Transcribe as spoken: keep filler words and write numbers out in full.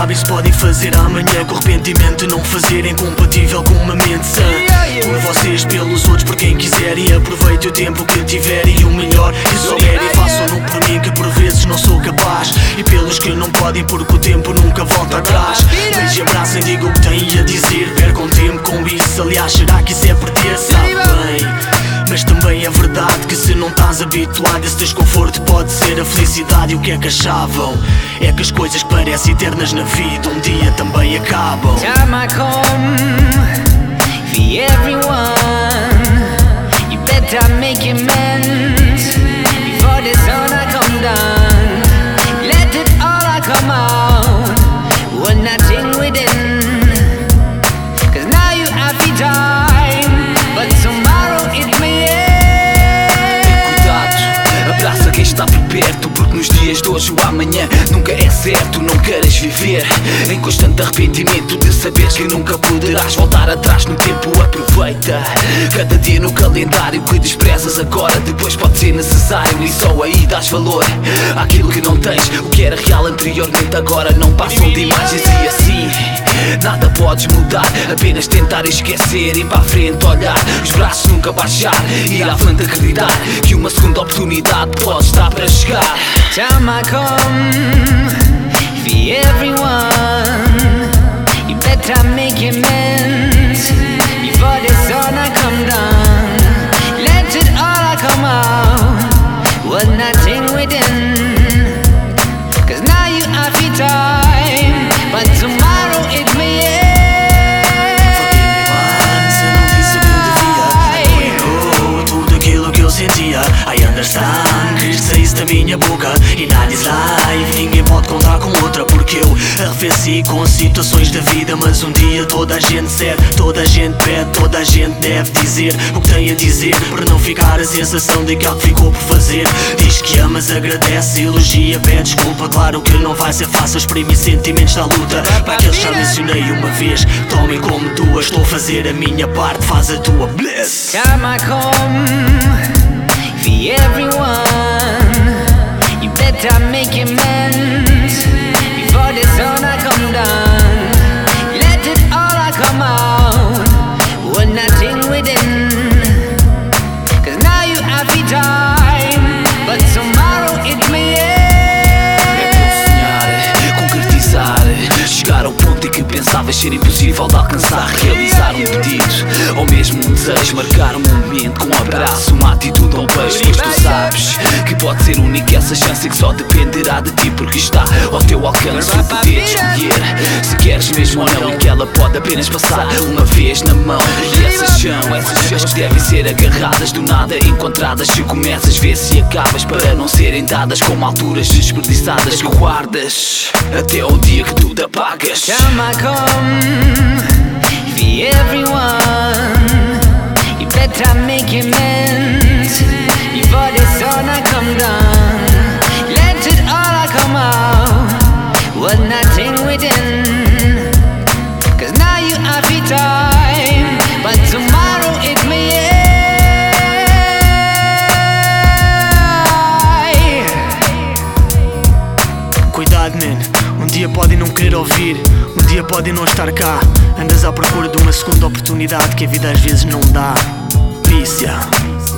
sabem se podem fazer amanhã, com arrependimento não fazer, incompatível com uma mente sã. Por vocês, pelos outros, por quem quiser, e aproveite o tempo que tiver, e o melhor que souber, e façam-no por mim que por vezes não sou capaz, e pelos que não podem porque o tempo nunca volta atrás. Beijem, abracem, digam o que têm a dizer, percam tempo com isso, aliás será que isso é perder? Sabe bem, mas também é verdade que se não estás habituado, esse desconforto pode ser a felicidade. E o que é que achavam? É que as coisas que parecem eternas na vida um dia também acabam. Time I come for everyone, you better make amends before the sun I come down. Let it all I come out, one nothing within, cause now you have the time, but tomorrow it may end. Cuidado, abraça quem está por perto, porque nos dias de hoje o amanhã nunca é certo. Não queres viver em constante arrependimento de saberes que nunca poderás voltar atrás no tempo. Aproveita cada dia no calendário que desprezas agora, depois pode ser necessário, e só aí dás valor àquilo que não tens. O que era real anteriormente agora não passam de imagens, e assim nada podes mudar, apenas tentar esquecer, ir para a frente, olhar, os braços nunca baixar, ir à frente acreditar que uma segunda oportunidade pode estar para chegar. Time I come for everyone, you better make amends before the sun I come down. Let it all I come out, one nothing within, cause now you have the time, but tomorrow it may end. Se não disse o que eu devia, apoiou tudo aquilo que eu sentia. I understand que isto saísse da minha boca, e nada is live, ninguém pode contar com outra, porque eu arrefeci com situações da vida. Mas um dia toda a gente cede, toda a gente pede, toda a gente deve dizer o que tem a dizer, para não ficar a sensação de que algo ficou por fazer. Diz que amas, agradece, elogia, pede desculpa. Claro que não vai ser fácil exprimir sentimentos da luta, para aqueles que já mencionei uma vez, tomem como tua. Estou a fazer a minha parte, faz a tua. Bless. Time I come for everyone, you better make amends before the sun I come down. Let it all I come out, one nothing within, cause now you have the time, but tomorrow it may É pelo sonhar, concretizar, chegar ao ponto em que pensavas ser impossível de alcançar, realizar um pedido ou mesmo um desejo, marcar um momento com um abraço, uma atitude ou um beijo. Pois tu sabes que pode ser única essa chance, que só dependerá de ti, porque está ao teu alcance o poder de escolher se queres mesmo ou não, e que ela pode apenas passar uma vez na mão. E essas são essas vezes que devem ser agarradas, do nada encontradas. Se começas, vê se acabas, para não serem dadas como alturas desperdiçadas que guardas até o dia que tu te apagas. Time I come for everyone, you better make amends before the sun I come down. Let it all I come out, one nothing within, cause now you have the time, but tomorrow it may end. Cuidado, man, um dia podem não querer ouvir, um dia podem não estar cá. Andas à procura de uma segunda oportunidade que a vida às vezes não dá. Peace, yeah.